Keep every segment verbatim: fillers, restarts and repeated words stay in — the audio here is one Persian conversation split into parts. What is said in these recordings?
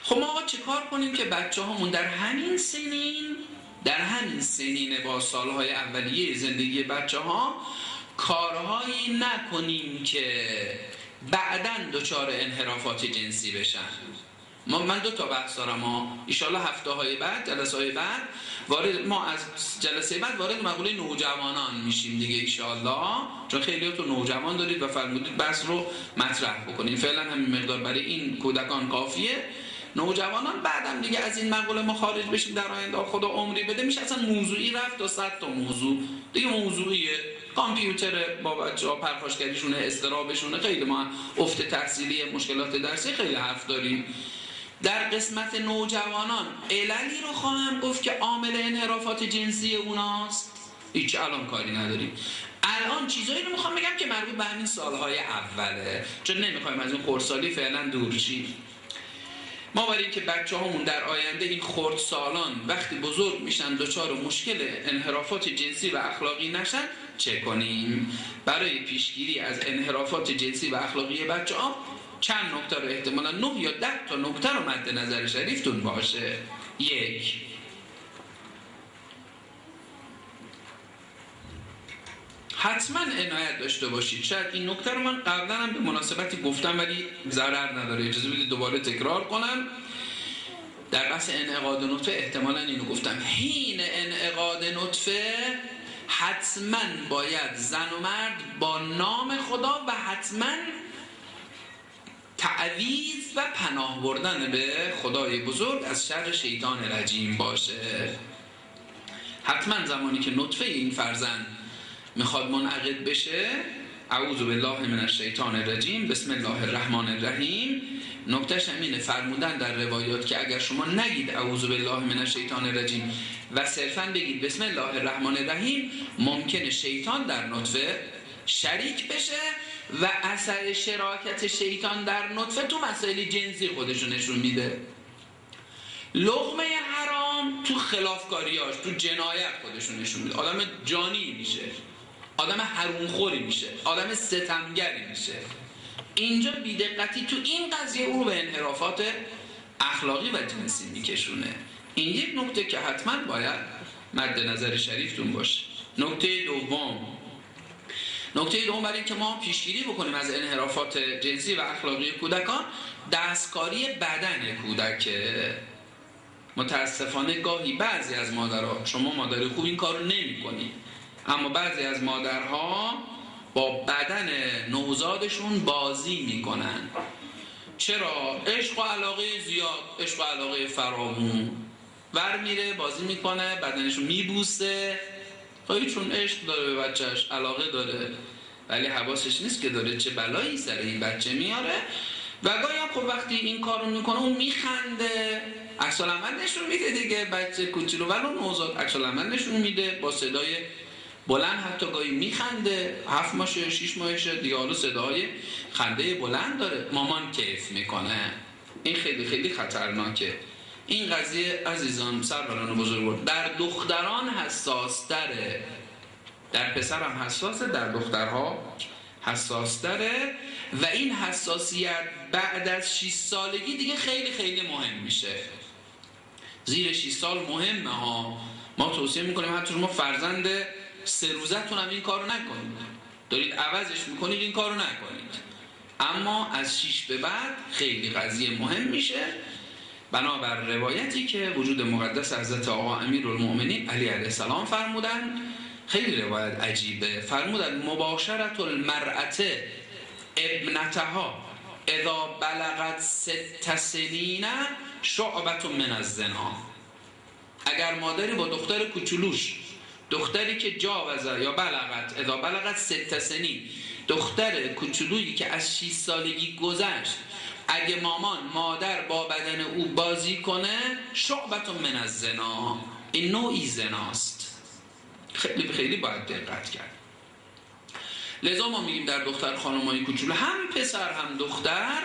خب ما آقا چه کار کنیم که بچه هامون در همین سنین در همین سنین با سالهای اولیه زندگی بچه ها کارهایی نکنیم که بعداً دچار انحرافات جنسی بشن. ما من دو تا بحث دارم ها، ایشالله هفته های بعد، جلسه های بعد وارد، ما از جلسه بعد وارد مقوله نوجوانان میشیم دیگه ایشالله، چون خیلی تو نوجوان دارید و فرمودید بحث رو مطرح بکنید. فعلا همین مقدار برای این کودکان کافیه. نوجوانان بعدم دیگه از این مقوله ما خارج بشیم، در آینده خدا عمری بده میشه اصلا موضوعی رفت تا صد تا موضوع دیگه. موضوعیه کامپیوتر با بچه‌ها پرخاشگریشونه، استرابشونه، خیلی ما افت تحصیلی، مشکلات درسی خیلی حرف داریم. در قسمت نوجوانان عللی رو خواهم گفت که عامل انحرافات جنسی اوناست، هیچ الان کاری نداریم. الان چیزایی رو میخوام بگم که مربوط به همین سالهای اوله، چون نمیخوایم از این خردسالی فعلا دور شیم. ما برای اینکه بچه هامون در آینده این خردسالان وقتی بزرگ میشن دچار مشکل انحرافات جنسی و اخلاقی نشن چه کنیم؟ برای پیشگیری از انحرافات جنسی و اخلاقی بچه ها چند نکته رو احتمالا نه یا ده تا نکته رو مد نظر شریفتون باشه. یک، حتما عنایت داشته باشید. شاید این نکته رو من قبلا هم به مناسبتی گفتم ولی ضرر نداره، اجازه بدید دوباره تکرار کنم. در بحث انعقاد نطفه احتمالا اینو گفتم، حین انعقاد نطفه حتما باید زن و مرد با نام خدا و حتما تعویض و پناه بردن به خدای بزرگ از شر شیطان رجیم باشه. حتما زمانی که نطفه این فرزند میخواد منعقد بشه، اعوذ بالله من الشیطان الرجیم بسم الله الرحمن الرحیم. نکتهش همینه، فرمودن در روایات که اگر شما نگید اعوذ بالله من الشیطان الرجیم و صرفا بگید بسم الله الرحمن الرحیم، ممکنه شیطان در نطفه شریک بشه و اثر شراکت شیطان در نطفه تو مسائل جنسی خودشو نشون میده. لقمه حرام تو خلافکاریاش، تو جنایت خودشو نشون میده. آدم جانی میشه، آدم حرومخوری میشه، آدم ستمگری میشه. اینجا بیدقتی تو این قضیه او به انحرافات اخلاقی و جنسی میکشونه. این یک نکته که حتما باید مد نظر شریفتون باشه. نکته دوم، نکته دوم برای اینکه ما پیشگیری بکنیم از انحرافات جنسی و اخلاقی کودکان، دستکاری بدن کودک. متاسفانه گاهی بعضی از مادرها، شما مادر خوب این کارو نمی‌کنید، اما بعضی از مادرها با بدن نوزادشون بازی میکنن. چرا؟ عشق و علاقه زیاد، عشق و علاقه فراوون، ور میره بازی میکنه، بدنشو میبوسه. خواهی چون عشق داره به بچهش، علاقه داره، ولی حواسش نیست که داره چه بلایی سر این بچه میاره. و گاهی هم خب وقتی این کارو میکنه اون میخنده، عکس العمل نشون میده دیگه. بچه کوچولو ولو نوزاد عکس العمل نشون میده با صدای بلند، حتی گاهی میخنده، هفت ماهشه شش ماهشه دیگه، حالا صدای خنده بلند داره، مامان کیف میکنه. این خیلی خیلی خطرناکه. این قضیه عزیزان سروران بزرگوار در دختران حساس تره، در پسر هم حساسه، در دخترها حساس تره. و این حساسیت بعد از شش سالگی دیگه خیلی خیلی مهم میشه. زیر شش سال مهمه ها. ما توصیه میکنیم حتی شما فرزند سه روزتون هم این کارو نکنید، دارید عوضش میکنید این کارو نکنید. اما از شش به بعد خیلی قضیه مهم میشه، بنابر روایتی که وجود مقدس حضرت آقا امیرالمؤمنین علی علیه السلام فرمودن. خیلی روایت عجیبه. فرمودن مباشرت المرأة ابنتها اذا بلغت ست سنین شعبة من الزنا. اگر مادری با دختر کوچولوش، دختری که جاوزه یا بلغت اذا بلغت ست سنین، دختر کوچولویی که از شش سالگی گذشت، اگه مامان مادر با بدن او بازی کنه، شعبة من الزنا، این نوعی زناست. خیلی خیلی باید دقت کرد. لذا ما میگیم در دختر خانمای کوچولو، هم پسر هم دختر،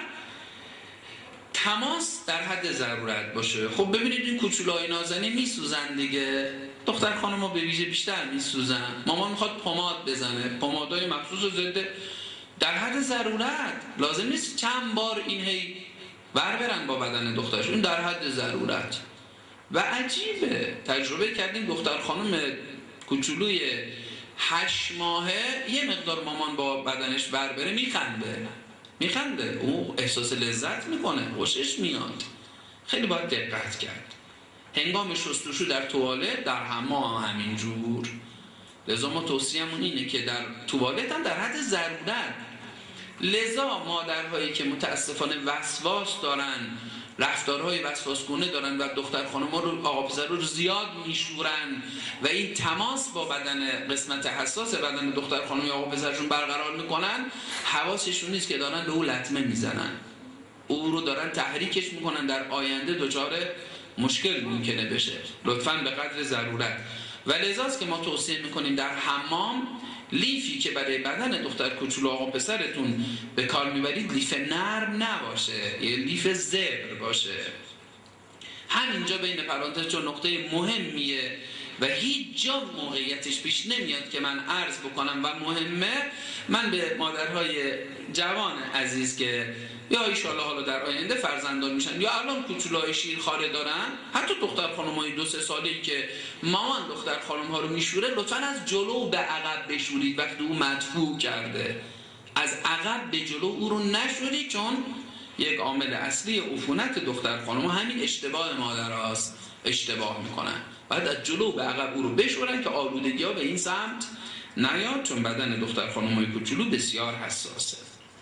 تماس در حد ضرورت باشه. خب ببینید این کوچولوهای نازنین میسوزن دیگه، دختر خانم‌ها به ویژه بیشتر میسوزن. مامان میخواد پماد بزنه، پمادهای مخصوص ضد، در حد ضرورت. لازم نیست چند بار این هی بر برن با بدن دخترشون در حد ضرورت. و عجیبه تجربه کردیم دختر خانم کوچولوی هشت ماهه یه مقدار مامان با بدنش بر بره میخنده میخنده او احساس لذت میکنه، خوشش میاد. خیلی باید دقت کرد. هنگام شستشو در توالت، در حمام همینجور. لذا ما توصیه‌مون اینه که در توالت هم در حد ضرورت. لذا مادرهایی که متاسفانه وسواس دارن، رفتارهای وسواسگونه دارن و دختر خانم‌ها رو، آقا پسر رو زیاد میشورن و این تماس با بدن، قسمت حساس بدن دختر خانم یا آقا پسرشون برقرار میکنن، حواسشون نیست که دارن به او لطمه میزنن، او رو دارن تحریکش میکنن، در آینده دچار مشکل ممکنه بشه. لطفاً به قدر ضرورت. و لذاست که ما توصیه میکنیم در حمام لیفی که برای بدن دختر کوچولو آقا پسرتون به کار میبرید لیف نرم نباشه، یه لیف زبر باشه. همینجا بین پرانتز چون نقطه مهمیه و هیچ جا موقعیتش پیش نمیاد که من عرض بکنم و مهمه، من به مادرهای جوان عزیز که یا ایشالله حالا در آینده فرزندان میشن یا الان کوچولوهای شیرخواره دارن، حتی دختر خانم‌های دو سه ساله‌ای که مامان دختر خانم‌ها رو میشوره، لطفاً از جلو به عقب بشورید. وقتی او مدفوع کرده از عقب به جلو او رو نشورید، چون یک عامل اصلی عفونت دختر خانم‌ها همین اشتباه مادرهاست، اشتباه میکنن. بعد از جلو به عقب او رو بشورن که آلودگی‌ها به این سمت نیاد، چون بدن دختر خانم‌های کوچولو بسیار حساسه.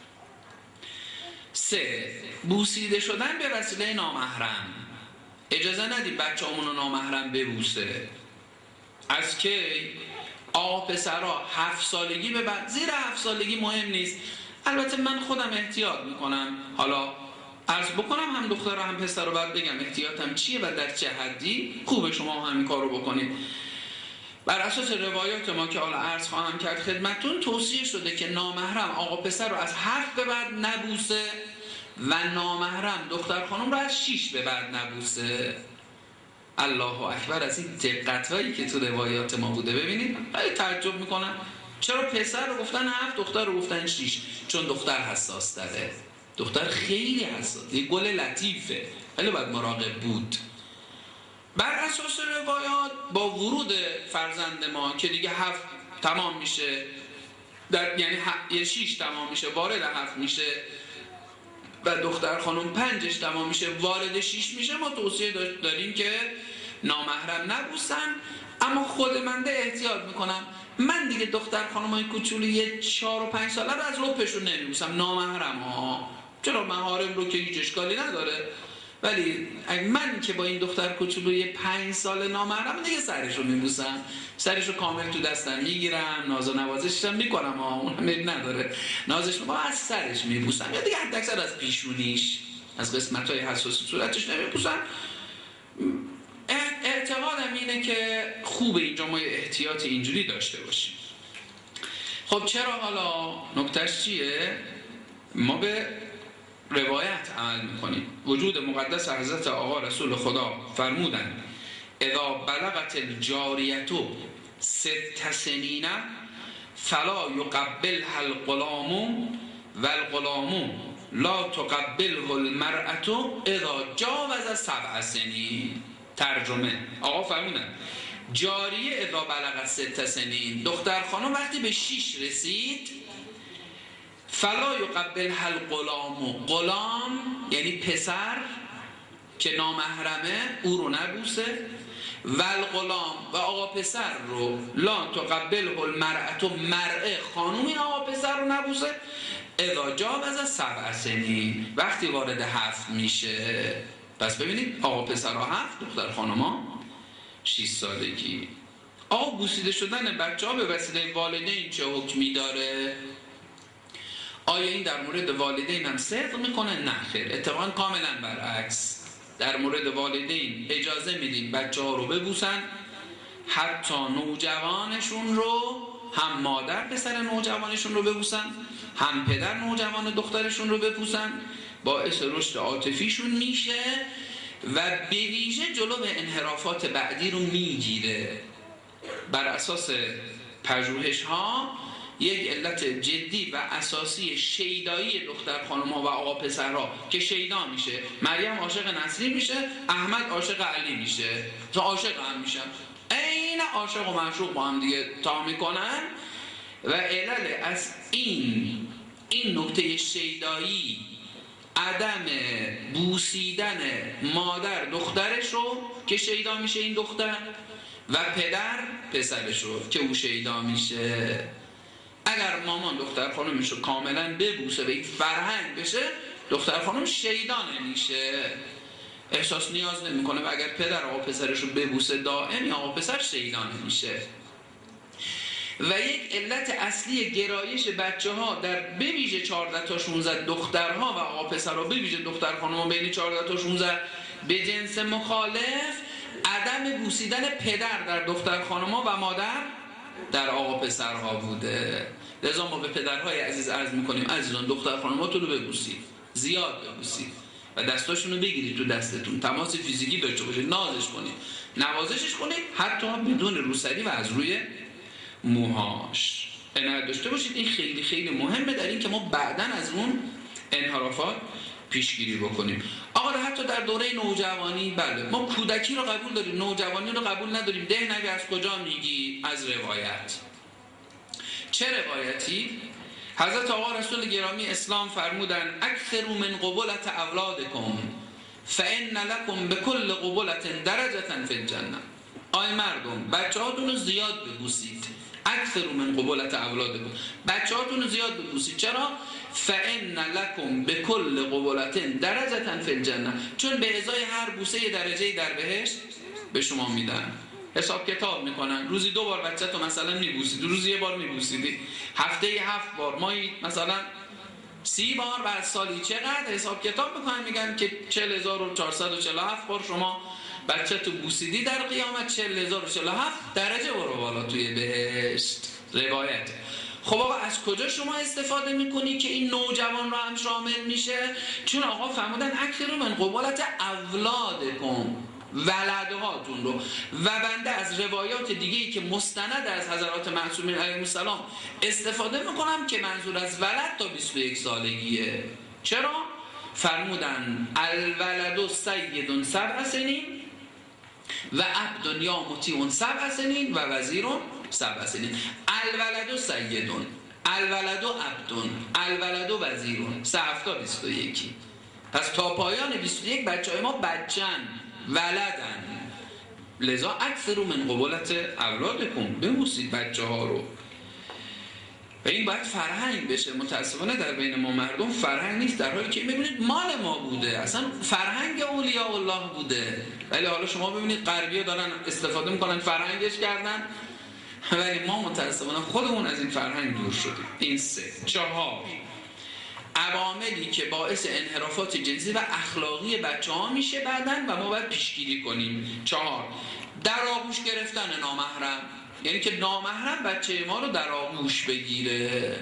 سه، بوسیده شدن به وسیله نامحرم. اجازه ندید بچه‌مون رو نامحرم ببوسه. از که آقا پسرها هفت سالگی به بعد، زیر هفت سالگی مهم نیست. البته من خودم احتیاط میکنم، حالا عرض بکنم هم دختر و هم پسر رو بعد بگم احتیاطم چیه و در چه حدی. خوبه شما همین کار رو بکنید. بر اساس روایات ما که حالا عرض خواهم کرد خدمتون، توصیه شده که نامحرم آقا پسر رو از هفت به بعد نبوسه و نامحرم دختر خانم رو از شیش به بعد نبوسه. الله اکبر از این دقت‌هایی که تو روایات ما بوده. ببینید خیلی تعجب میکنن چرا پسر رو گفتن هفت، دختر رو گفتن شیش. چون دختر حساس داره، دختر خیلی حساس، یه گل لطیفه، خیلی باید مراقب بود. بر اساس روایات با ورود فرزند ما که دیگه هفت تمام میشه، در یعنی یه شیش تمام میشه وارد هفت میشه و دختر خانم پنجش تمام میشه وارد شیش میشه، ما توصیه داریم که نامحرم نبوسن. اما خود من ده احتیاط میکنم، من دیگه دختر خانمای کوچولی چهار و پنج ساله رو از لپشون نمیبوسم، نامحرم ها. چرا محارم رو که هیچ اشکالی نداره، ولی من که با این دختر کوچولوی پنج ساله نامحرم دیگه سرشو میبوسم، سرشو کامل تو دستم میگیرم، ناز و نوازشش هم میکنم ها، اون هم نداره نازش میکنم، از سرش میبوسم یا دیگه حد اکثر از پیشونیش، از قسمت های حساس صورتش نمیبوسم. اعتقادم اینه که خوبه اینجا ما احتیاط اینجوری داشته باشیم. خب چرا حالا نکتهش چیه؟ ما به روایت عمل میکنیم. وجود مقدس حضرت آقا رسول خدا فرمودن اذا بلغت الجاریتو ست سنین فلا یقبلها الغلام والغلام لا تقبله المرأة اذا جاوز سبع سنین. ترجمه آقا فرمودن جاریه اذا بلغت ست سنین، دختر خانم وقتی به شیش رسید، فلا یقبلها الغلام، غلام یعنی پسر که نامحرمه او رو نبوسه، و الغلام و آقا پسر رو لا تقبله المرأة، مرأه خانوم این آقا پسر رو نبوسه اذا جاوز سبع سنین، وقتی وارد هفت میشه. پس ببینید آقا پسر ها هفت، دختر خانم ها شیش سالگی. آقا بوسیده شدن بچه ها به وسیله والدین چه حکمی داره؟ آیا این در مورد والدین هم صدق میکنه؟ نه خیر، اتفاقا کاملا برعکس. در مورد والدین اجازه میدیم بچه ها رو ببوسن، حتی نوجوانشون رو، هم مادر پسر نوجوانشون رو ببوسن، هم پدر نوجوان دخترشون رو ببوسن، باعث رشد عاطفیشون میشه و به ویژه جلو به انحرافات بعدی رو میگیره. بر اساس پژوهش ها یک علت جدی و اساسی شیدایی دختر خانم ها و آقا پسرها که شیدا میشه، مریم عاشق نصری میشه، احمد عاشق علی میشه، تو عاشق هم میشن، عین عاشق و معشوق با هم دیگه تا میکنن. و علل از این این نکته شیدایی، عدم بوسیدن مادر دخترش رو که شیدا میشه این دختر، و پدر پسرش رو که او شیدا میشه. اگر مامان دختر خانمش رو کاملا ببوسه و این فرهنگ بشه، دختر خانم شیدا نمیشه، احساس نیاز نمیکنه. و اگر پدر آقا پسرش رو ببوسه دائم، یا آقا پسر شیدا نمیشه. و یک علت اصلی گرایش بچه ها در بویژه چهارده تا شانزده دخترها و آقا پسرها، بویژه دختر خانم بین چهارده تا شانزده به جنس مخالف، عدم بوسیدن پدر در دختر خانم‌ها و مادر در آقا پسرها بوده. لذا ما به پدرهای عزیز عرض میکنیم عزیزان دختر خانماتون رو ببوسید، زیاد ببوسید و دستاشون رو بگیرید تو دستتون، تماس فیزیکی داشته باشید، نازش کنید، نوازشش کنید، حتی بدون روسری و از روی موهاش عنایت داشته باشید. این خیلی خیلی مهمه در این که ما بعداً از اون انحرافات پیشگیری بکنیم. آقا حتی در دوره نوجوانی، بله ما کودکی رو قبول داریم، نوجوانی رو قبول نداریم. ده نبی از کجا میگی؟ از روایت. چه روایتی؟ حضرت آقا رسول گرامی اسلام فرمودن اکثروا من قبلة اولادکم فان لکم بكل قبلة درجة فی الجنه. آی مردم بچه هاتون رو زیاد ببوسید. اکثروا من قبلة اولادکم، بچه هاتون رو زیاد ببوسید. چرا؟ فان لکم بكل قبلة درجة فی الجنه، چون به ازای هر بوسه یه درجه در بهشت به شما میدن. حساب کتاب میکنن، روزی دو بار بچه تو مثلا میبوسید، روزی یه بار میبوسیدی، هفته هفت بار، ماهی مثلا سی بار، بعد سالی چقدر؟ حساب کتاب میکنن میگن که چهل هزار و چهارصد و چهل و هفت بار شما بچه تو بوسیدی، در قیامت چهل هزار و چهل و هفت درجه برو بالا توی بهشت. روایت. خب آقا از کجا شما استفاده میکنی که این نوجوان رو هم شامل میشه؟ چون آقا فرمودن اکثر من قبلة اولادکم، ولدهاتون رو. و بنده از روایات دیگه‌ای که مستند از حضرات معصومین علیهم السلام استفاده میکنم که منظور از ولد تا بیست و یک سالگیه. چرا؟ فرمودن الولد سید سبع سنین و عبد یا مطیع سبع سنین و وزیر سبع سنین. الولد سیدون، الولد عبد، الولد وزیر، سه هفتا بیست و یکی. پس تا پایان بیست و یک بچه های ما بچن، ولدن. لذا اکثر من قبلة اولادکم، ببوسید بچه ها رو. و این باید فرهنگ بشه. متاسفانه در بین ما مردم فرهنگ نیست، در حالی که ببینید مال ما بوده، اصلا فرهنگ اولیاء الله بوده. ولی حالا شما ببینید غربی‌ها دارن استفاده میکنن، فرهنگش کردن، ولی ما متاسفانه خودمون از این فرهنگ دور شدیم. این سه. چهار، عواملی که باعث انحرافات جنسی و اخلاقی بچه ها میشه بعدن و ما باید پیشگیری کنیم. چهار، در آغوش گرفتن نامحرم، یعنی که نامحرم بچه ما رو در آغوش بگیره.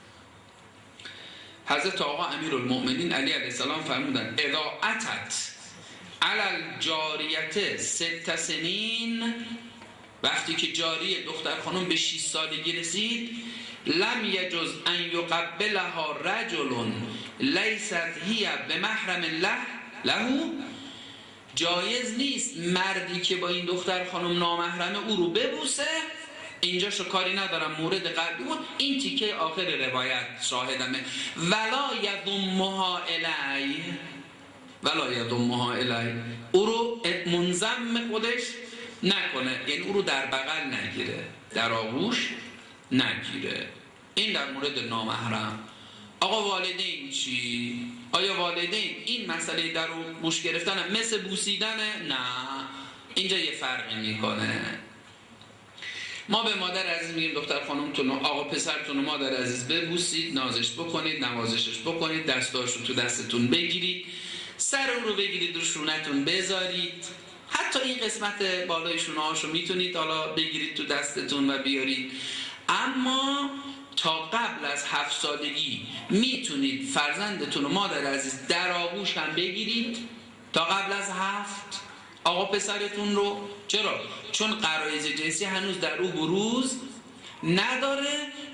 حضرت آقا امیرالمؤمنین علی علیه السلام فرمودن اذا اتت علی الجاریه ست سنین، وقتی که جاریه دختر خانم به شش سالگی رسید، لم یجز ان یقبلها رجل لیست هی بمحرم له له، جایز نیست مردی که با این دختر خانم نامحرمه او رو ببوسه. اینجا شو کاری ندارم، مورد قلبی بود، این تیکه آخر روایت شاهدمه. ولا یضمها الی، ولا یضمها الی، او رو منضم خودش نکنه، یعنی او رو در بغل نگیره، در آغوش نگیره. این در مورد نامحرم. آقا والدین چی؟ آیا والدین این مسئله در آغوش گرفتن هم مثل بوسیدنه؟ نه، اینجا یه فرقی میکنه. ما به مادر عزیز میگیم دختر خانمتون آقا پسرتون مادر عزیز ببوسید، نازش بکنید، نوازشش بکنید، دستاشو تو دستتون بگیرید، سر اون رو بگیرید رو شونتون بذارید، حتی این قسمت بالای شونه هاشو میتونید حالا بگیرید تو دستتون و بیارید. اما تا قبل از هفت سالگی میتونید فرزندتون و مادر عزیز در آغوش هم بگیرید، تا قبل از هفت آقا پسرتون رو. چرا؟ چون غرایز جنسی هنوز در او بروز نداره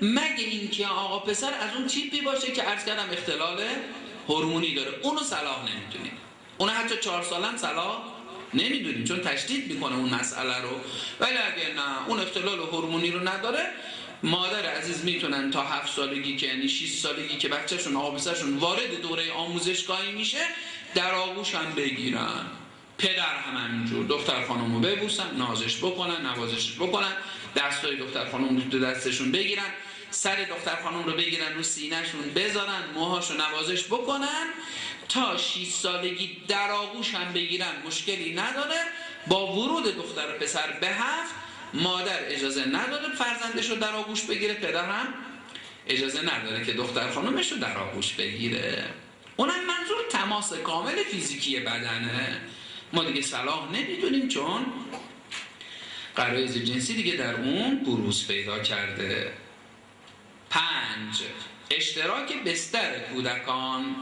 مگه اینکه آقا پسر از اون تیپی باشه که عرض کردم اختلال هورمونی داره، اونو صلاح نمیدونیم، اونو حتی چهار سالم صلاح نمیدونیم چون تشدید میکنه اون مسئله رو. ولی اگه نه اون اختلال هورمونی رو نداره، مادر عزیز میتونن تا هفت سالگی که یعنی شش سالگی که بچهشون آقا پسرشون وارد دوره آموزشگاهی میشه در آغوش هم بگیرن، پدر هم همینجور دختر خانم رو ببوسن، نازش بکنن، نوازش بکنن، دستای دختر خانم رو تو دستشون بگیرن، سر دختر خانم رو بگیرن رو سینهشون بذارن، موهاشو نوازش بکنن تا شش سالگی در آغوش هم بگیرن، مشکلی نداره. با ورود دختر و پسر به هفت، مادر اجازه نداره فرزندش رو در آغوش بگیره، پدر هم اجازه نداره که دختر خانمش رو در آغوش بگیره. اونم منظور تماس کامل فیزیکی بدنه. ما دیگه صلاح نمیدونیم چون غرایز جنسی دیگه در اون بروز پیدا کرده. پنج، اشتراک بستر کودکان.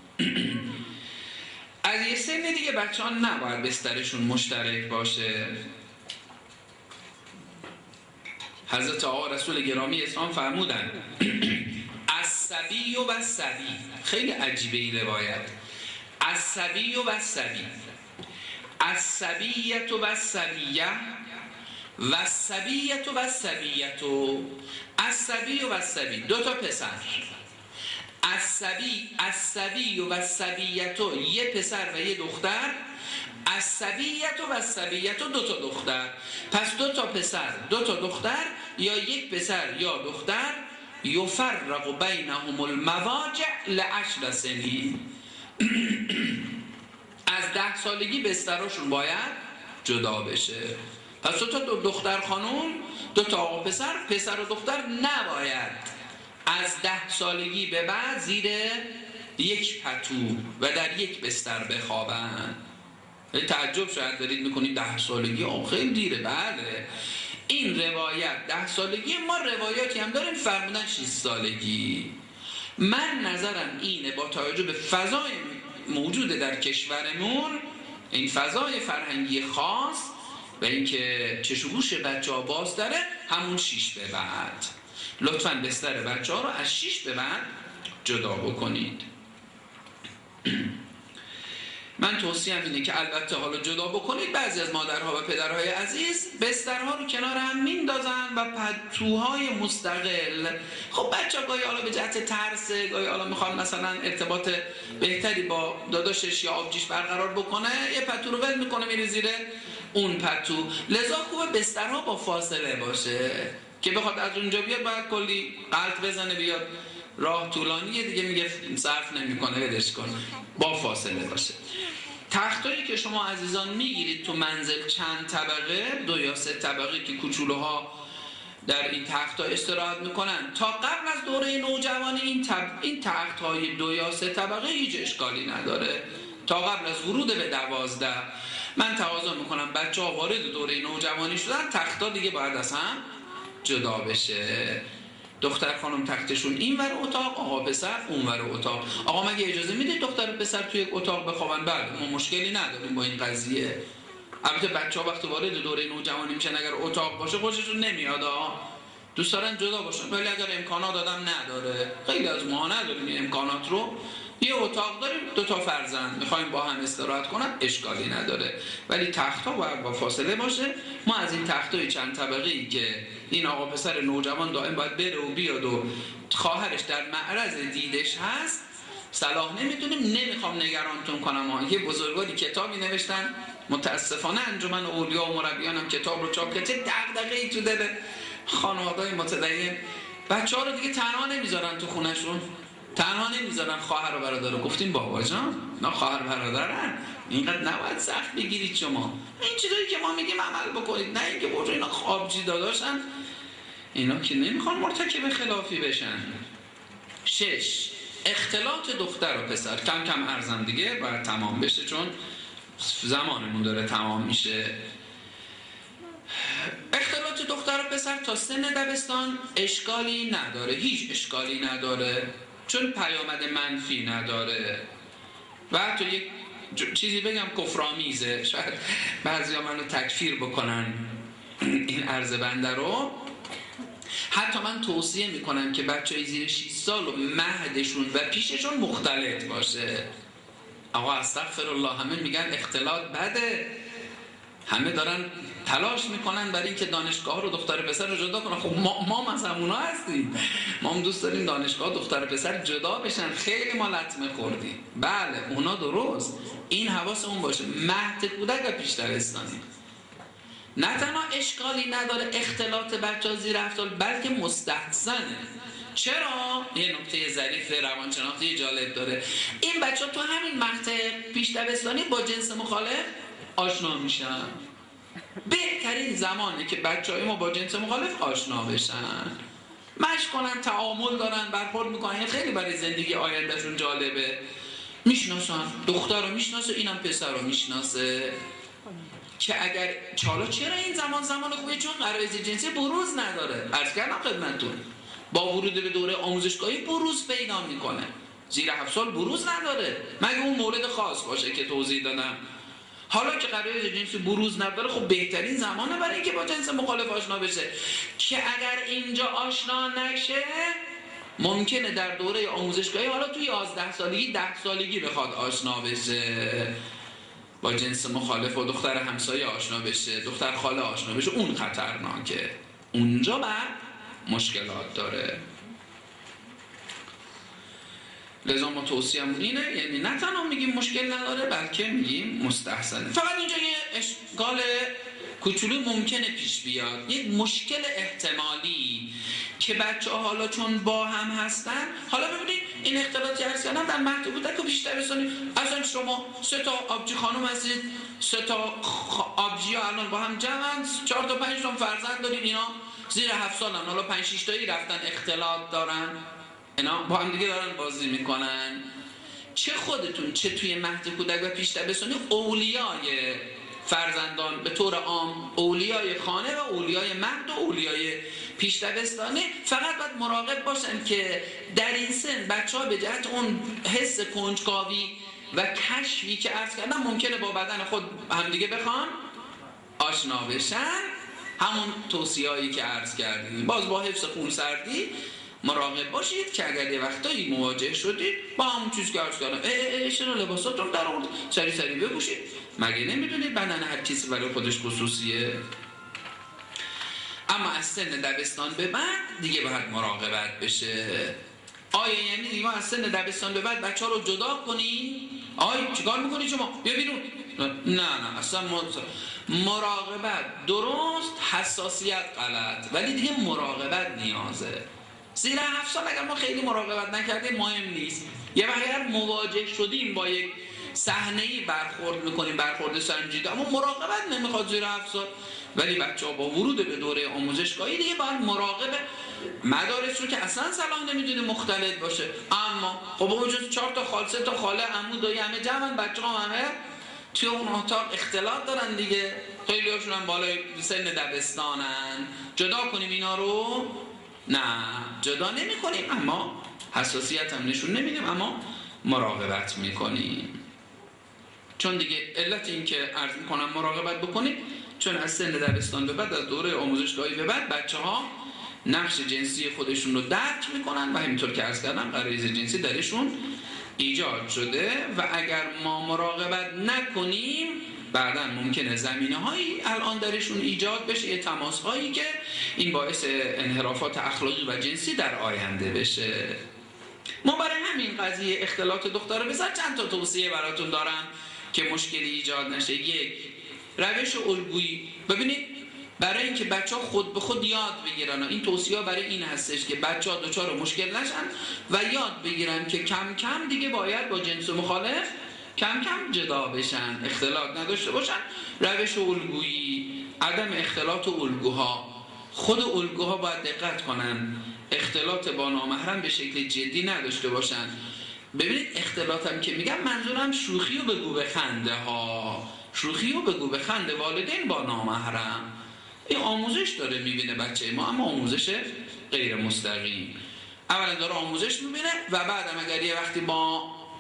از یه سن دیگه بچه ها نباید بسترشون مشترک باشه. حضرت آقا رسول گرامی اسلام فرمودن الصبی و الصبی، خیلی عجیبه این روایت، الصبی و الصبی، الصبیة و الصبیه و الصبیة و الصبیه، الصبی و الصبی، دو تا پسر، الصبی الصبی و الصبیه یه پسر و یه دختر، الصبیه و الصبیه دو تا دختر. پس دو تا پسر دو تا دختر یا یک پسر یا دختر، یفرق بینهم المواجع لعشر سنین. از ده سالگی بستراشون باید جدا بشه. پس دو تا دختر خانوم، دو تا آقا پسر، پسر و دختر نباید از ده سالگی به بعد زیر یک پتو و در یک بستر بخوابن. تعجب شاید دارید میکنید ده سالگی آه خیلی دیره. بله این روایت ده سالگی، ما روایاتی هم داریم فرمودن شش سالگی. من نظرم اینه با توجه به فضای موجود در کشورمون، این فضای فرهنگی خاص و اینکه چش و گوش بچه ها باز داره، همون شیش به بعد لطفاً بستر بچه ها رو از شیش به بعد جدا بکنید. من توصیهم اینه که البته حالا جدا بکنید. بعضی از مادرها و پدرهای عزیز بسترها رو کنار هم میندازن و پتوهای مستقل. خب بچه ها گاهی حالا به جهت ترس، گاهی حالا میخوان مثلا ارتباط بهتری با داداشش یا آبجیش برقرار بکنه، یه پتو رو ول میکنه میره زیر اون پتو. لذا خوبه بسترها با فاصله باشه که بخواد از اونجا بیاد باید کلی غلط بزنه بیاد، راه طولانیه دیگه، میگه صرف نمیکنه ولش کن، با فاصله باشه. تختایی که شما عزیزان میگیرید تو منزل چند طبقه، دو یا سه طبقه که کوچولوها در این تخت‌ها استراحت میکنن، تا قبل از دوره نوجوانی این تب... این تخت‌های دو یا سه طبقه هیچ اشکالی نداره. تا قبل از ورود به دوازده من تقاضا میکنم بچه‌ها وارد دوره نوجوانی شدن، تخت‌ها دیگه باید از هم جدا بشه. دختر خانم تختشون این ور اتاق، آقا پسر اون ور اتاق. آقا مگه اجازه میده دختر و پسر توی یک اتاق بخوابن؟ بله ما مشکلی نداریم با این قضیه. البته بچه‌ها وقتی وارد دوره نوجوانی میشن اگر اتاق باشه خوششون نمیاد، دوست دارن جدا باشن. ولی اگر امکانات آدم نداره، خیلی از ما نداریم این امکانات رو، یه اتاق داریم دو تا فرزند میخوایم با هم استراحت کنن، اشکالی نداره. ولی تخت‌ها باید با فاصله باشه. ما از این تخت‌های چند طبقه‌ای که این آقا پسر نوجوان دائم باید بره و بیاد و خواهرش در معرض دیدش هست صلاح نمیدونیم. نمیخوام نگرانتون کنم ها. یه بزرگواری کتابی نوشتن، متاسفانه انجمن اولیا و مربیان هم کتاب رو چاپ کرده، دغدغه‌ای تو دل خانواده‌های متدین، بچه‌ها رو دیگه تنها نمیذارن تو خونه‌شون، تنها نمیذارن خواهر و برادر. گفتیم بابا جان نه خواهر برادرن، اینقدر نباید سخت بگیرید شما، این چیزایی که ما میگیم عمل بکنید، نه اینکه بابا اینا خوابجی داداشن، اینا که نمیخوان مرتکب خلافی بشن. شش، اختلاط دختر و پسر. کم کم ارزم دیگه باید تمام بشه چون زمانمون داره تمام میشه. اختلاط دختر و پسر تا سن دبستان اشکالی نداره، هیچ اشکالی نداره چون پیامد منفی نداره. و حتی یک چیزی بگم کفرآمیزه، شاید بعضیا منو تکفیر بکنن این عرض بنده رو، حتی من توصیه میکنم که بچهای زیر شش سال و مهدشون و پیششون مختلط باشه. آقا استغفر الله، همه میگن اختلاط بده، همه دارن تلاش میکنن برای اینکه دانشگاه رو دختر پسر رو جدا کنن. خب ما ما از همونا هستیم، ما هم دوست داریم دانشگاه دختر پسر جدا بشن، خیلی ما لطمه خوردیم. بله اونا درست، این حواسمون باشه. مهد کودک و پیش دبستانی نه تنها اشکالی نداره اختلاط بچه‌ها زیر هفت سال، بلکه مستحسنه. چرا؟ یه نکته ظریف روانشناختی جالب داره. این بچه‌ها تو همین مقطع پیش دبستانی با جنس مخالف آشنا میشن. بهترین زمانه که بچه‌های ما با جنس مخالف آشنا بشن، مشق کنن، تعامل دارن، برخورد میکنن، خیلی برای زندگی آیندهشون جالبه. میشناسن، دختر رو میشناسه، اینم پسر رو میشناسه. که اگر چالا چرا این زمان زمان خوبه؟ چون غرایز جنسی بروز نداره. عرض کردم خدمتتون با ورود به دوره آموزشگاهی بروز پیدا میکنه. زیر هفت سال بروز نداره مگه اون مورد خاص باشه که توضیح دادم. حالا که غرایز جنسی بروز نداره، خب بهترین زمانه برای اینکه با جنس مخالف آشنا بشه. که اگر اینجا آشنا نشه ممکنه در دوره آموزشگاهی حالا توی یازده سالگی ده سالگی بخواد آشنا بشه با جنس مخالف و دختر همسایه آشنا بشه، دختر خاله آشنا بشه، اون خطرناکه، اونجا بعد مشکلات داره. لذا ما توصیه‌مون اینه، یعنی نه تنها میگیم مشکل نداره بلکه میگیم مستحسنه. فقط اینجا یه اشکال کوچولو ممکنه پیش بیاد، یک مشکل احتمالی که بچه‌ها حالا چون با هم هستن، حالا ببینید این اختلاطی عرض کردم در مهد کودک و پیش دبستانی، اصلا شما سه تا آبجی خانم هستید، سه تا آبجی ها الان با هم جمعن، چهار تا پنج تا فرزند دارید، اینا زیر هفت سالن، حالا پنج شش تایی رفتن اختلاط دارن، اینا با هم دیگه دارن بازی میکنن. چه خودتون چه توی مهد کودک و پیش دبستانی اولیای فرزندان به طور عام، اولیای خانه و اولیای مهد و اولیای پیش دبستانی، فقط باید مراقب باشن که در این سن بچه‌ها به جهت اون حس کنجکاوی و کشفی که عرض کردم ممکنه با بدن خود همدیگه بخوان آشنا بشن. همون توصیه‌ای که عرض کردیم، باز با حفظ خونسردی مراقب باشید که اگر یه وقتایی مواجه شدید با همون چیز که عرض کردم، چرا لباساتون در آورد، سری سری بپوشید، مگه نمیدونید بدن هر کسی برای خودش خصوصیه؟ اما از سن دبستان به بعد دیگه باید مراقبت بشه. آیا یعنی دیگه از سن دبستان به بعد بچه ها رو جدا کنی؟ آیا چیکار میکنی شما؟ بیا بیرون. نه نه اصلا مراقبت درست، حساسیت غلط، ولی دیگه مراقبت نیازه. زیر هفت سال اگر ما خیلی مراقبت نکردیم مهم نیست. یه وقتی اگر مواجه شدیم با یک صحنه‌ای برخورد میکنیم، برخورد سنجیده، اما مراقبت نمیخواد زیر هفت سال. ولی بچه‌ها با ورود به دوره آموزشگاهی دیگه باید مراقب مدارس رو که اصلا صلاح نمیدونه مختلط باشه. اما خب با وجود چهار تا خال، سه تا خاله، عمو، دایی همه جمعن، بچه‌ها همه توی اون اتاق اختلاط دارن دیگه، خیلی هاشون هم بالای سن دبستانن. جدا کنیم اینا رو؟ نه جدا نمی کنیم، اما حساسیت هم نشون نمیدیم، اما مراقبت میکنیم. چون دیگه علت این که عرض میکنم مراقبت بکنید، چون از سن دبستان به بعد، از دوره آموزشگاهی به بعد، بچه ها نقش جنسی خودشون رو درک میکنن و همینطور که عرض کردم غرایز جنسی درشون ایجاد شده و اگر ما مراقبت نکنیم بعداً ممکنه زمینه هایی الان درشون ایجاد بشه، یه تماس هایی که این باعث انحرافات اخلاقی و جنسی در آینده بشه. ما برای همین قضیه اختلاط دختر و پسر چند تا توصیه براتون دارم که مشکلی ایجاد نشه. یک، روش الگویی. ببینید برای اینکه بچه‌ها خود به خود یاد بگیرن، این توصیه برای این هستش که بچه‌ها دچار مشکل نشن و یاد بگیرن که کم کم دیگه باید با جنس مخالف کم کم جدا بشن، اختلاط نداشته باشن. روش الگویی، عدم اختلاط الگوها. خود الگوها باید دقت کنن اختلاط با نامحرم به شکل جدی نداشته باشن. ببینید اختلاط هم که میگم منظورم شوخی و بگو بخنده ها، شوخی و بگو بخنده والدین با نامحرم. این آموزش داره میبینه بچه ما، اما آموزش غیر مستقیم. اولا داره آموزش میبینه و بعدم اگر یه وقتی با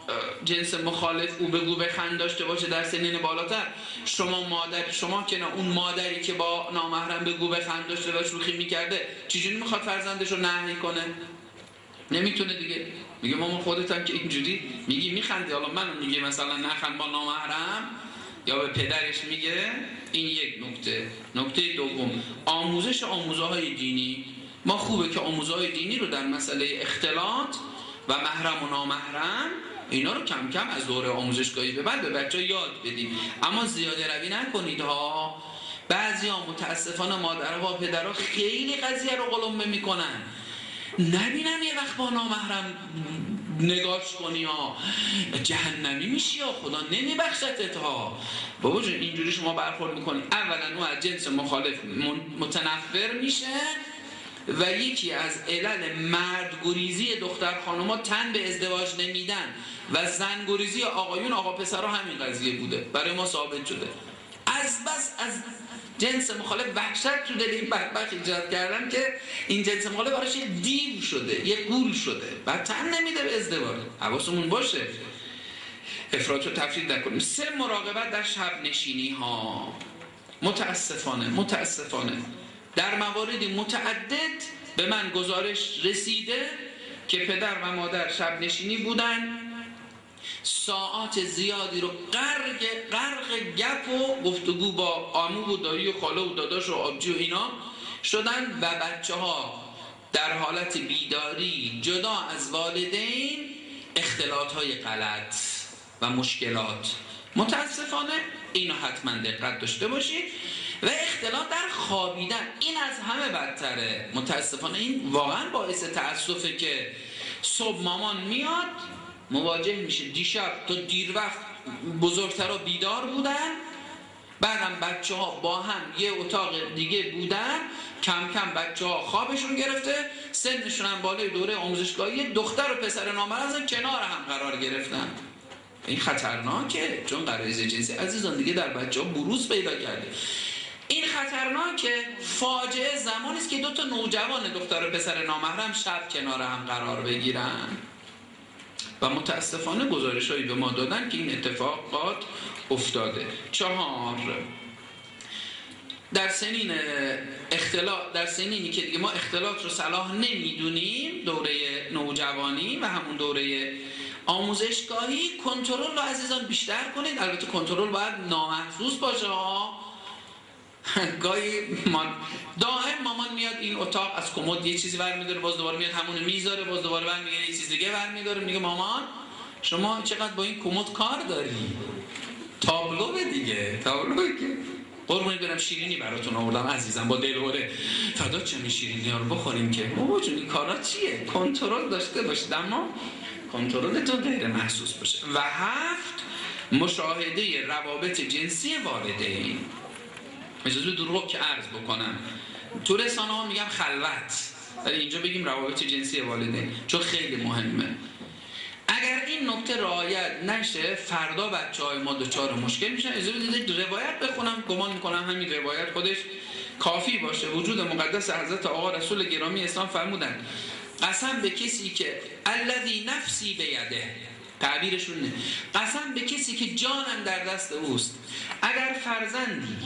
جنس مخالف او بگو بخند داشته باشه در سنین بالاتر، شما مادر شما که نه اون مادری که با نامحرم بگو بخند داشته و شوخی میکرده چجوری میخواد فرزندش رو نهی کنه؟ نمیتونه دیگه. میگه مامان خودت هم که اینجوری میگی میخندی، حالا منو میگه مثلا نخند با نامحرم، یا به پدرش میگه. این یک نکته. نکته دوم، آموزش آموزه‌های دینی. ما خوبه که آموزه‌های دینی رو در مسئله اختلاط و محرم و نامحرم اینا رو کم کم از دوره آموزشگاهی به بعد به بچه‌ها یاد بدیم، اما زیاده روی نکنید ها. بعضیا متاسفانه مادرها و پدرها خیلی قضیه رو قلمبه میکنن. نبینم یه وقت با نامحرم نگاش کنی ها جهنمی میشی ها، خدا نمیبخشتت ها. بابا جون اینجوری شما برخورد میکنی، اولا اون از جنس مخالف متنفر میشه و یکی از علل مردگریزی دختر خانوما تن به ازدواج نمیدن و زنگریزی آقایون آقا پسرها همین قضیه بوده، برای ما ثابت شده. از بس از جنس مخالف وحشت تو دل این بدبخت ایجاد کردن که این جنس مخالف براش یه دیو شده، یه گول شده، بعد تن نمیده به ازدواج. حواسمون باشه افراط و تفرید نکنیم. سه، مراقبت در شب نشینی ها. متاسفانه متاسفانه در مواردی متعدد به من گزارش رسیده که پدر و مادر شب نشینی بودن، ساعات زیادی رو غرق غرق گپ و گفتگو با عمو و دایی و خاله و داداش و آبجی و اینا شدن و بچه ها در حالت بیداری جدا از والدین اختلاط های غلط و مشکلات. متاسفانه اینو حتما دقت داشته باشید. و اختلاط در خوابیدن، این از همه بدتره. متاسفانه این واقعا باعث تأسفه که صبح مامان میاد مواجه میشه دیشب تا دیر وقت بزرگترها بیدار بودن، بعدم بچه ها با هم یه اتاق دیگه بودن، کم کم بچه ها خوابشون گرفته، سنشون هم بالای دوره آموزشگاهی، دختر و پسر نامحرم کنار هم قرار گرفتن. این خطرناکه، چون غرایز جنسی عزیزان دیگه در بچه ها بروز پیدا کرده. این خطرناکه. فاجعه زمانی است که دو تا نوجوان دختر و پسر نامحرم شب کنار هم قرار بگیرن و متاسفانه گزارش‌هایی به ما دادن که این اتفاقات افتاده. چهار، در سنین اختلاط، در سنینی که دیگه ما اختلاط رو صلاح نمیدونیم، دوره نوجوانی و همون دوره آموزشگاهی، کنترل رو عزیزان بیشتر کنید. البته کنترل باید نامحسوس باشه ها. گاهی ما دائم مامان میاد این اتاق از کمد یه چیزی برمی‌داره، باز دوباره میاد همون میذاره، باز دوباره برمیگره یه چیز دیگه برمی‌داره، میگه مامان شما چقدر با این کمد کار داری؟ تابلو دیگه، تابلوه که قربونی برم شیرینی براتون آوردم عزیزم با دلهوره، فدا چه می شیرینی ها رو بخوریم که بابا جون این کارا چیه؟ کنترل داشته باشید، اما کنترلتون غیر محسوس باشه. و هفت، مشاهده روابط جنسی والدین. اجازه دروغ که عرض بکنم، تو رسانه ها میگم خلوت، ولی اینجا بگیم روابط جنسی والدین، چون خیلی مهمه. اگر این نکته رعایت نشه فردا بچه‌های ما دچار مشکل میشن. اجازه بدید روایت بخونم، گمان میکنم همین روایت خودش کافی باشه. وجود مقدس حضرت آقا رسول گرامی اسلام فرمودن قسم به کسی که الذی نفسی بیده، تعبیرشون نه، قسم به کسی که جانم در دست اوست، اگر فرزندی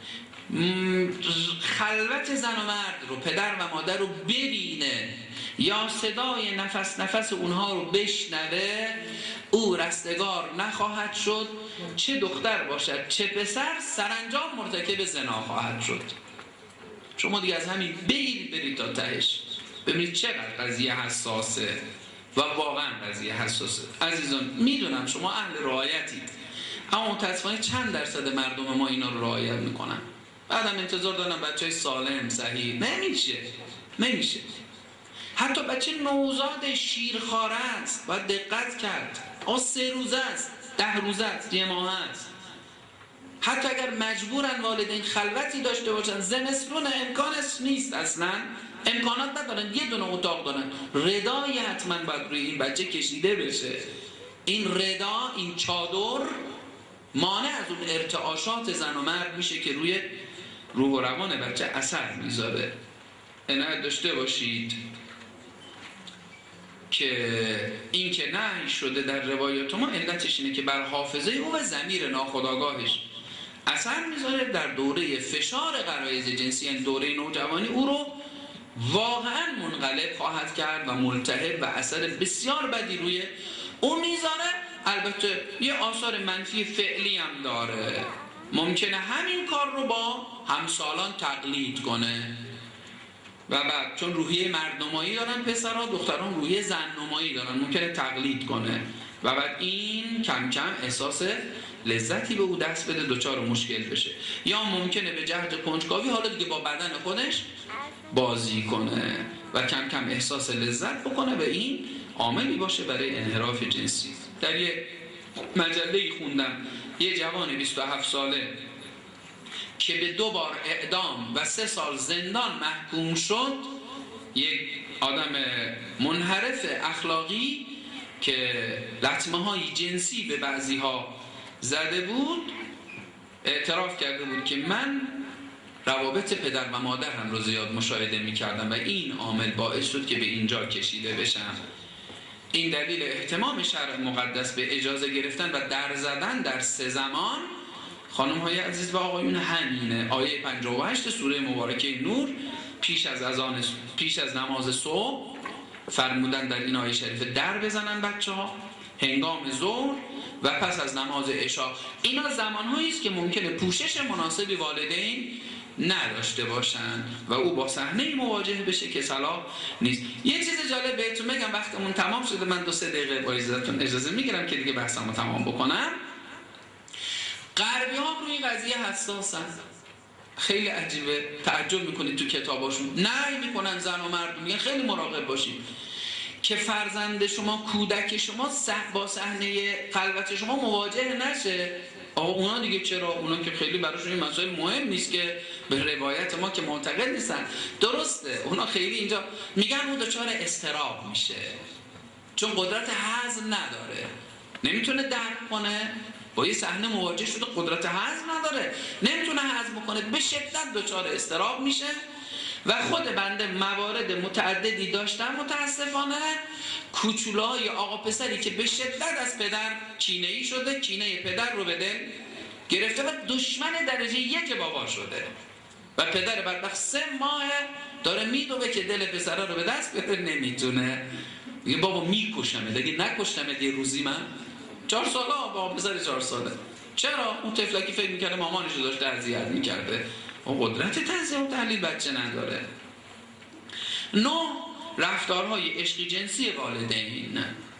خلوت زن و مرد رو، پدر و مادر رو ببینه یا صدای نفس نفس اونها رو بشنوه، او رستگار نخواهد شد، چه دختر باشد چه پسر، سرانجام مرتکب زنا خواهد شد. شما دیگه از همین بگیرید برید تا تهش، ببینید چقدر قضیه حساسه و واقعا قضیه حساسه. عزیزان میدونم شما اهل رعایتید، اما متاسفانه چند درصد مردم ما اینا رو رعایت میکنن؟ بعدم انتظار دارن بچهای سالم صحیح. نمیشه نمیشه. حتی بچه نوزاد شیرخواره است، باید دقت کرد. آ سه روزه است، ده روزه است، یه ماه است. حتی اگر مجبورن والدین خلوتی داشته باشن، زمستون امکانش نیست، اصلا امکانات ندارن، یه دونه اتاق دارن، ردای حتما باید روی این بچه کشیده بشه. این ردا، این چادر مانع از اون ارتعاشات زن و مرد میشه که روی روح و روان بچه اثر میذاره. عنایت داشته باشید. که این که نهی شده در روایات ما علتش اینه که بر حافظه او و ضمیر ناخودآگاهش اثر میذاره، در دوره فشار غرایز جنسی، یعنی دوره نوجوانی، او رو واقعا منقلب خواهد کرد و ملتهب و اثر بسیار بدی روی او میذاره. البته یه آثار منفی فعلی هم داره، ممکنه همین کار رو با همسالان تقلید کنه و بعد چون روحیه مردنمایی دارن پسرها، دختران روحیه زننمایی دارن، ممکنه تقلید کنه و بعد این کم کم احساس لذتی به او دست بده، دوچار مشکل بشه. یا ممکنه به جهت کنجکاوی حالا دیگه با بدن خودش بازی کنه و کم کم احساس لذت بکنه و این عاملی باشه برای انحراف جنسی. در یه مجله‌ای خوندم یه جوان بیست و هفت ساله که به دو بار اعدام و سه سال زندان محکوم شد، یک آدم منحرف اخلاقی که لطمه های جنسی به بعضی ها زده بود، اعتراف کرده بود که من روابط پدر و مادر هم رو زیاد مشاهده می کردم و این عامل باعث شد که به اینجا کشیده بشم. این دلیل اهتمام شرع مقدس به اجازه گرفتن و در زدن در سه زمان خانم های عزیز و آقایون همینه. آیه پنجاه و هشت سوره مبارکه نور پیش از اذان پیش از نماز صبح فرمودن در این آیه شریفه در بزنن بچه ها، هنگام ظهر و پس از نماز عشا. اینا زمانهایی است که ممکنه پوشش مناسبی والدین نداشته باشن و او با صحنه مواجه بشه که صلاح نیست. یه چیز جالب بهتون بگم، وقتمون تمام شده، من دو سه دقیقه با اجازهتون اجازه میگیرم که دیگه بحثمو تمام بکنم. غربی ها روی قضیه حساسن، خیلی عجیبه، تعجب میکنید تو کتاباشون نهی میکنن زن و مرد، میگن خیلی مراقب باشید که فرزند شما، کودک شما با صحنه خلوت شما مواجه نشه. آقا اونا دیگه چرا؟ اونا که خیلی براشون این مسائل مهم نیست که به روایت ما که معتقد نیستن. درسته اونا خیلی اینجا میگن اون دچار اضطراب میشه چون قدرت هضم نداره، نمیتونه درک کنه، با یه صحنه مواجه شده قدرت هضم نداره، نمیتونه هضم کنه، به شدت دچار اضطراب میشه. و خود بنده موارد متعددی داشتم متاسفانه، کوچولای آقا پسری که به شدت از پدر کینه‌ای شده، کینه پدر رو به دل گرفته و دشمن درجه یک بابا شده و پدر بدبخت سه ماه داره میدوه که دل پسره رو به دست بده، نمیتونه، میگه بابا میکشمه، دیگه نکشتمه یه روزی من چهار ساله بابا پسر چهار ساله. چرا؟ اون طفلکی فکر میکرده مامانش رو داشته اذیت میکرده، اون قدرت تنزیه و تحلیل بچه نداره. نو رفتارهای عشقی جنسی والدین،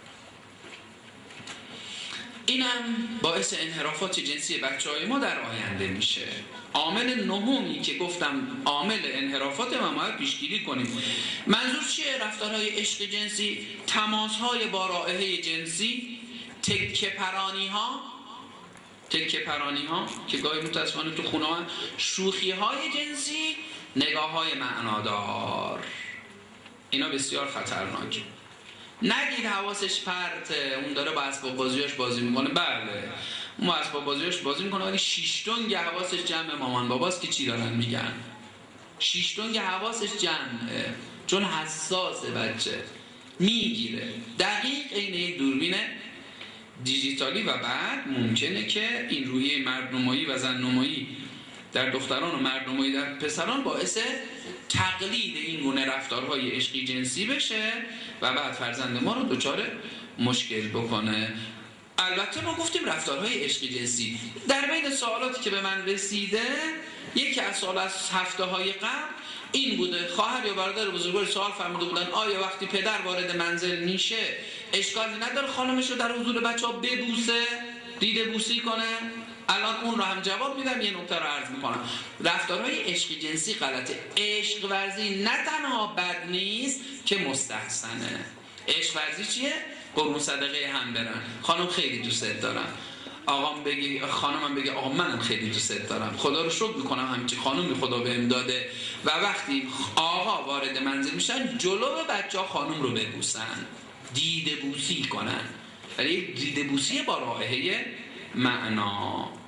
اینم باعث انحرافات جنسی بچه‌های ما در آینده میشه. عامل نهمی که گفتم عامل انحرافات ما باید پیشگیری کنیم. منظور چیه رفتارهای عشقی جنسی؟ تماس‌های با رائحه جنسی، تکه پرانی ها تکه پرانی ها که گاهی متاسفانه تو خونه ها، شوخی های جنسی، نگاه های معنادار، اینا بسیار خطرناکه. نگید حواسش پرته، اون داره با اسباب بازیاش بازی میکنه، بله اون با اسباب بازیاش بازی میکنه ولی شیش تنگ حواسش جمع مامان باباست که چی دارن میگن. شیش تنگ حواسش جمعه چون حساسه، بچه میگیره دقیق عین یک دوربین دیجیتالی و بعد ممکنه که این روحیه مردنمایی و زننمایی در دختران و مردنمایی در پسران باعث تقلید این گونه رفتارهای عشقی جنسی بشه و بعد فرزند ما رو دچار مشکل بکنه. البته ما گفتیم رفتارهای عشقی جنسی، در بین سوالاتی که به من رسیده یکی از سوال از هفته های قبل این بوده، خواهر یا برادر بزرگوار سوال فرموده بودن آیا وقتی پدر وارد منزل میشه اشکالی نداره خانمش رو در حضور بچه ها ببوسه، دیده بوسی کنه؟ الان اون رو هم جواب میدم، یه نکته رو عرض میکنم. رفتارهای عشقی جنسی غلطه. عشق ورزی نه تنها بد نیست که مستحسنه. عشق ورزی چیه؟ قربون صدقه هم برن، خانم خیلی دوست دارم، آقام بگی خانمم بگه آقا منم خیلی دوست دارم، خدا رو شکر میکنم همچین خانمی خدا بهم داده. و وقتی آقا وارد منزل میشن جلو بچه ها خانم رو ببوسن، دیده بوسی کنن، ولی دیده بوسی با رائحه معنا.